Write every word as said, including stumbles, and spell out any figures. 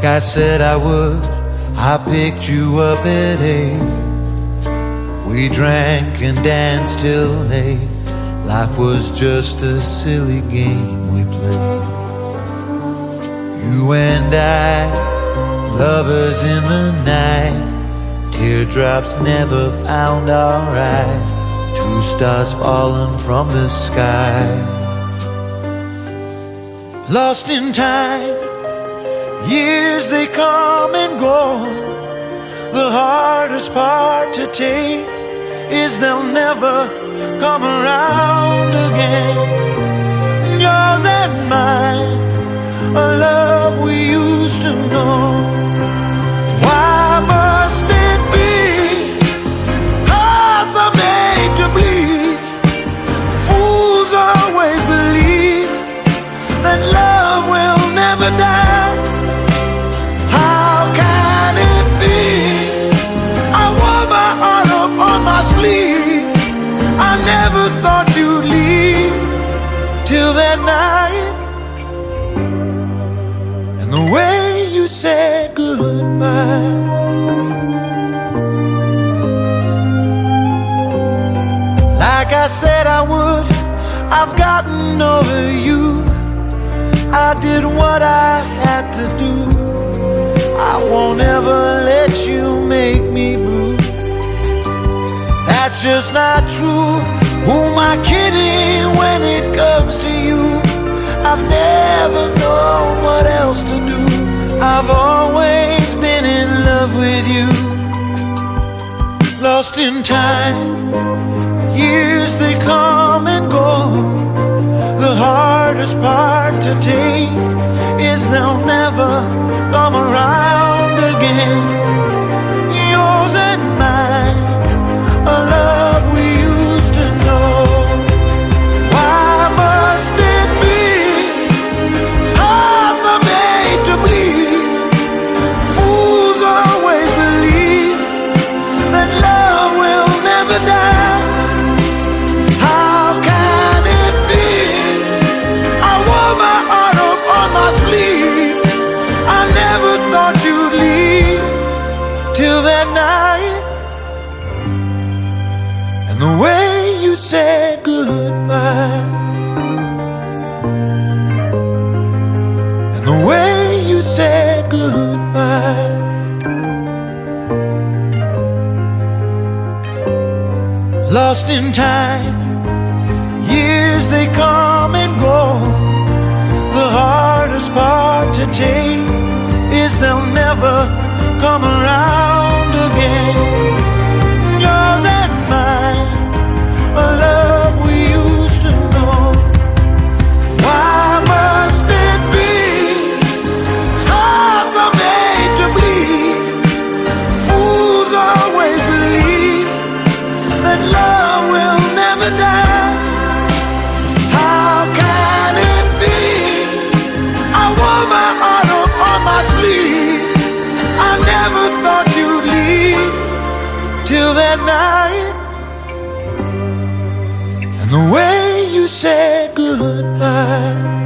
Like I said I would, I picked you up at eight. We drank and danced till late. Life was just a silly game we played. You and I, lovers in the night. Teardrops never found our eyes. Two stars falling from the sky. Lost in time, years they come and go. The hardest part to take is they'll never come around again. Yours and mine, a love we used to know. Why must it be hearts are made to bleed? Fools always believe that love will never die. How can it be? I wore my heart up on my sleeve. I never thought you'd leave till that night. And the way you said goodbye. Like I said I would, I've gotten over you. I did what I had to do. I won't ever let you make me blue. That's just not true. Who am I kidding when it comes to you? I've never known what else to do. I've always been in love with you. Lost in time, years they come and go. The hardest part to take is they'll never come around again. Yours and mine, a love we used to know. Why must it be hearts are made to bleed? Fools always believe that love will never die. How can it be? I wore my heart up on my sleeve. I never thought you'd leave till that night. And the way you said goodbye. And the way you said goodbye. Lost in time, years they come and go. The hardest part to take is they'll never come around again. Yours and mine, a love we used to know. Why must it be hearts are made to bleed? Fools always believe that love will never die. How can it be? I wore my heart up on my sleeve. I never thought you'd leave till that night. And the way you said goodbye.